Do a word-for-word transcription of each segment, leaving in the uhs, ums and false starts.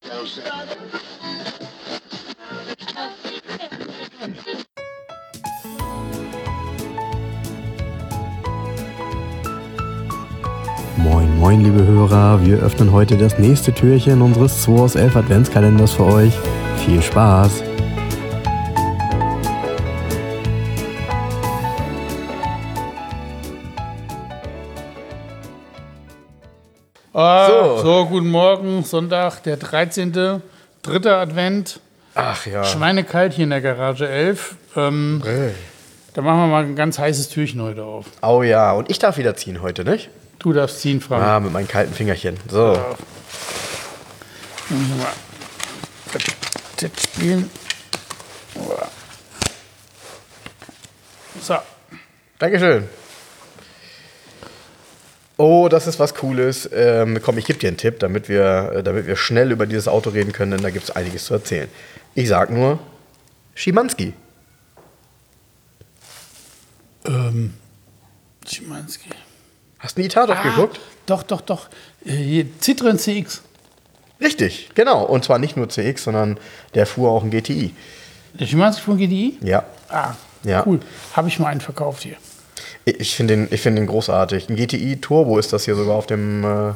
Moin, moin, liebe Hörer. Wir öffnen heute das nächste Türchen unseres zwei aus elf Adventskalenders für euch. Viel Spaß! Ah, so. so, guten Morgen, Sonntag, der dreizehnte dritter Advent. Ach ja. Schweinekalt hier in der Garage elf. Ähm, hey. Da machen wir mal ein ganz heißes Türchen heute auf. Oh ja, und ich darf wieder ziehen heute, nicht? Du darfst ziehen, Frank. Ah, mit meinen kalten Fingerchen. So. Ja. Mal das spielen. So. Dankeschön. Oh, das ist was Cooles. Ähm, komm, ich gebe dir einen Tipp, damit wir, damit wir schnell über dieses Auto reden können, denn da gibt es einiges zu erzählen. Ich sag nur, Schimanski. Ähm, Schimanski. Hast du nie Tatort ah, geguckt? Doch, doch, doch. Hier, Citroën C X. Richtig, genau. Und zwar nicht nur C X, sondern der fuhr auch ein G T I. Der Schimanski von G T I? Ja. Ah, ja. Cool. Habe ich mal einen verkauft hier. Ich finde den, ich find den großartig. Ein G T I Turbo ist das hier sogar auf dem, äh,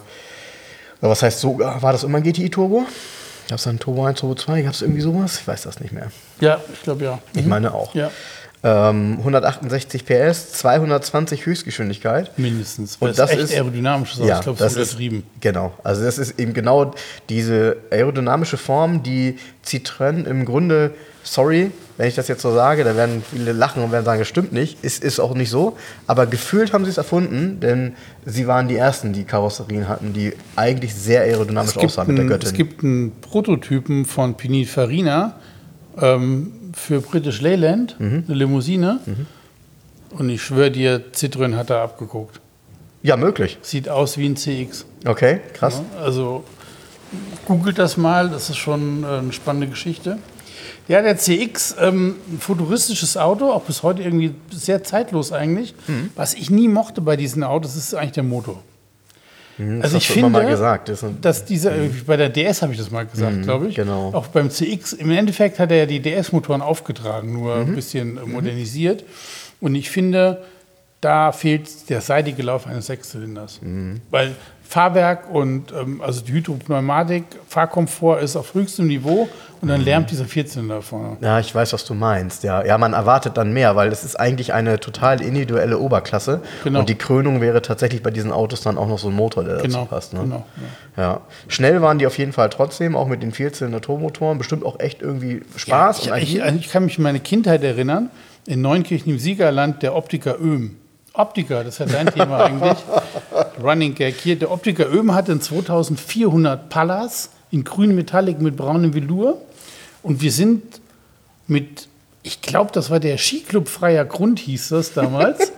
was heißt sogar, war das immer ein G T I Turbo? Gab es dann Turbo eins, Turbo zwei, gab es irgendwie sowas? Ich weiß das nicht mehr. Ja, ich glaube ja. Ich meine auch. Ja. Ähm, hundertachtundsechzig P S, zweihundertzwanzig Höchstgeschwindigkeit. Mindestens. Und das, das ist echt aerodynamisch. Ja, ich glaube, das ist übertrieben. Genau. Also das ist eben genau diese aerodynamische Form, die Citroën im Grunde, sorry, wenn ich das jetzt so sage, da werden viele lachen und werden sagen, das stimmt nicht. Ist, ist auch nicht so. Aber gefühlt haben sie es erfunden, denn sie waren die Ersten, die Karosserien hatten, die eigentlich sehr aerodynamisch aussahen mit der Göttin. Es gibt einen Prototypen von Pininfarina ähm, für British Leyland, mhm. eine Limousine. Mhm. Und ich schwöre dir, Citroën hat da abgeguckt. Ja, möglich. Sieht aus wie ein C X. Okay, krass. Ja, also googelt das mal, das ist schon eine spannende Geschichte. Ja, der C X, ähm, ein futuristisches Auto, auch bis heute irgendwie sehr zeitlos eigentlich. Mhm. Was ich nie mochte bei diesen Autos, ist eigentlich der Motor. Mhm, also das ich hast du finde, immer mal gesagt. Das ist dass dieser, mhm. bei der D S habe ich das mal gesagt, mhm, glaube ich. Genau. Auch beim C X, im Endeffekt hat er ja die D S-Motoren aufgetragen, nur mhm. ein bisschen äh, modernisiert. Und ich finde, da fehlt der seitige Lauf eines Sechszylinders. Mhm. Weil Fahrwerk und ähm, also die Hydropneumatik, Fahrkomfort ist auf höchstem Niveau und dann lärmt dieser Vierzylinder vorne. Ja, ich weiß, was du meinst. Ja, ja, man erwartet dann mehr, weil es ist eigentlich eine total individuelle Oberklasse. Genau. Und die Krönung wäre tatsächlich bei diesen Autos dann auch noch so ein Motor, der genau. dazu passt. Ne? Genau. Ja. Ja. Schnell waren die auf jeden Fall trotzdem, auch mit den Vierzylinder-Turbomotoren. Bestimmt auch echt irgendwie Spaß. Ja, und ich, ich, ich kann mich an meine Kindheit erinnern, in Neunkirchen im Siegerland, der Optiker Oehm. Optiker, das ist ja dein Thema eigentlich. Running Gag hier. Der Optiker Oehm hatte einen zweitausendvierhundert Pallas in grün Metallic mit braunem Velour. Und wir sind mit, ich glaube, das war der Skiclub Freier Grund, hieß das damals.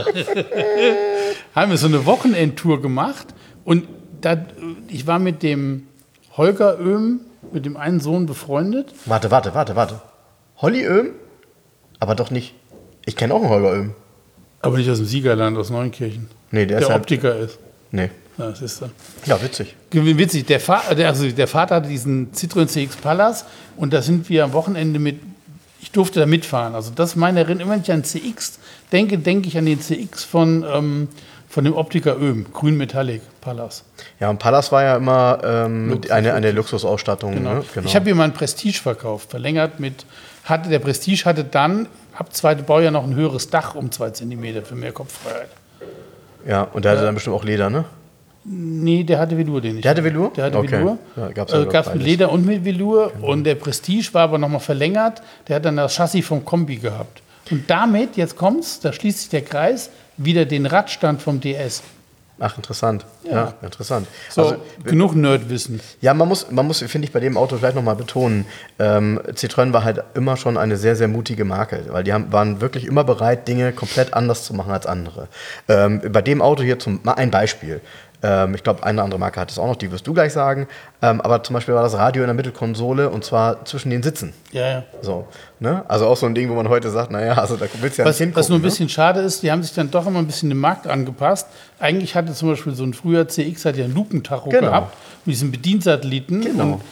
Haben wir so eine Wochenendtour gemacht. Und da, ich war mit dem Holger Oehm, mit dem einen Sohn befreundet. Warte, warte, warte, warte. Holly Oehm? Aber doch nicht. Ich kenne auch einen Holger Oehm. Aber nicht aus dem Siegerland, aus Neunkirchen. Nee, der, der ist Optiker halt, ist. Nee. Ja, das ist er. Ja, witzig. Witzig. Der, Fa- der, also der Vater hatte diesen Citroën C X Pallas und da sind wir am Wochenende mit, ich durfte da mitfahren. Also das ist meine Erinnerung. Wenn ich an C X denke, denke ich an den C X von, ähm, von dem Optiker Oehm, grün Metallic Pallas. Ja, und Pallas war ja immer ähm, Luxus, eine, eine Luxusausstattung. Genau. Ne? Genau. Ich habe hier mal einen Prestige verkauft, verlängert mit, hatte, der Prestige hatte dann ab zweite Baujahr noch ein höheres Dach um zwei Zentimeter für mehr Kopffreiheit. Ja, und der hatte dann bestimmt auch Leder, ne? Nee, der hatte Velour, den ich. Der hatte Velour? Der hatte okay. Velour. Ja, gab's also gab es mit Leder und mit Velour. Genau. Und der Prestige war aber nochmal verlängert. Der hat dann das Chassis vom Kombi gehabt. Und damit, jetzt kommt's, da schließt sich der Kreis, wieder den Radstand vom D S. Ach, interessant. Ja, ja interessant. So, also, genug Nerdwissen. Ja, man muss, man muss finde ich, bei dem Auto vielleicht nochmal betonen, ähm, Citroën war halt immer schon eine sehr, sehr mutige Marke, weil die haben, waren wirklich immer bereit, Dinge komplett anders zu machen als andere. Ähm, bei dem Auto hier zum, mal ein Beispiel. Ähm, ich glaube, eine andere Marke hat es auch noch, die wirst du gleich sagen. Ähm, aber zum Beispiel war das Radio in der Mittelkonsole und zwar zwischen den Sitzen. Ja, ja. So, ne? Also auch so ein Ding, wo man heute sagt, naja, also da willst du ja was, nicht hingucken. Was nur ein ne? bisschen schade ist, die haben sich dann doch immer ein bisschen dem Markt angepasst. Eigentlich hatte zum Beispiel so ein früher C X hat ja ein Lupentacho genau. gehabt, mit diesen Bediensatelliten. Genau. Und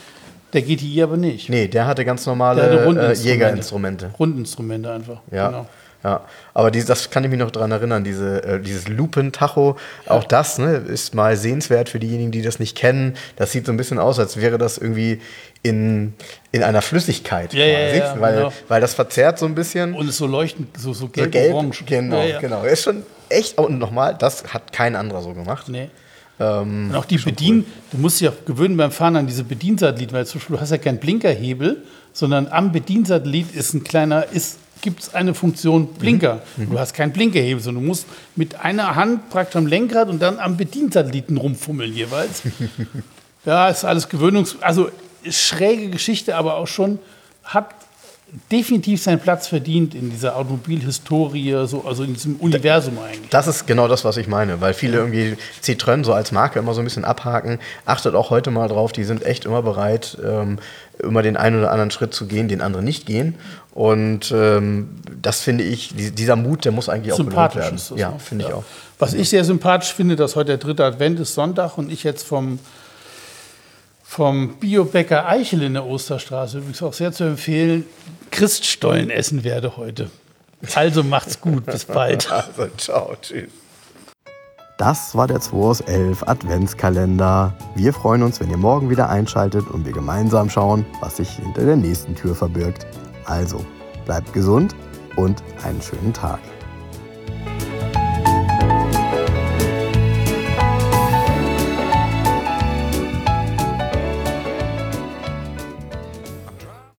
Der G T I aber nicht. Nee, der hatte ganz normale Der hatte äh, Rundinstrumente. Jägerinstrumente. Rundinstrumente einfach. Ja. Genau. Ja, aber die, das kann ich mich noch dran erinnern, diese, äh, dieses Lupentacho, ja. Auch das ne, ist mal sehenswert für diejenigen, die das nicht kennen. Das sieht so ein bisschen aus, als wäre das irgendwie in, in einer Flüssigkeit. Ja, ja, ja, weil, genau. weil das verzerrt so ein bisschen. Und es so leuchtend, so, so so gelb, gelb-orange. genau, ja, ja. genau. Ist schon echt, und nochmal, das hat kein anderer so gemacht. Nee. Ähm, und auch die Bedien, cool. Du musst dich auch gewöhnen beim Fahren an diese Bediensatelliten, weil zum Beispiel du hast ja keinen Blinkerhebel, sondern am Bediensatellit ist ein kleiner, ist gibt es eine Funktion Blinker. Mhm. Du hast keinen Blinkerhebel, sondern du musst mit einer Hand praktisch am Lenkrad und dann am Bediensatelliten rumfummeln jeweils. Ja, ist alles gewöhnungs... Also schräge Geschichte, aber auch schon hat definitiv seinen Platz verdient in dieser Automobilhistorie, so, also in diesem Universum eigentlich. Das ist genau das, was ich meine, weil viele irgendwie Citroën so als Marke immer so ein bisschen abhaken. Achtet auch heute mal drauf, die sind echt immer bereit, ähm, immer den einen oder anderen Schritt zu gehen, den andere nicht gehen. Und ähm, das finde ich, die, dieser Mut, der muss eigentlich auch belohnt werden. Ist das ja, noch. finde ja. ich auch. Was ich sehr sympathisch finde, dass heute der dritte Advent ist, Sonntag, und ich jetzt vom vom Biobäcker Eichel in der Osterstraße, übrigens auch sehr zu empfehlen, Christstollen essen werde heute. Also macht's gut, bis bald. Also ciao, tschüss. Das war der zwei aus elf Adventskalender. Wir freuen uns, wenn ihr morgen wieder einschaltet und wir gemeinsam schauen, was sich hinter der nächsten Tür verbirgt. Also, bleibt gesund und einen schönen Tag.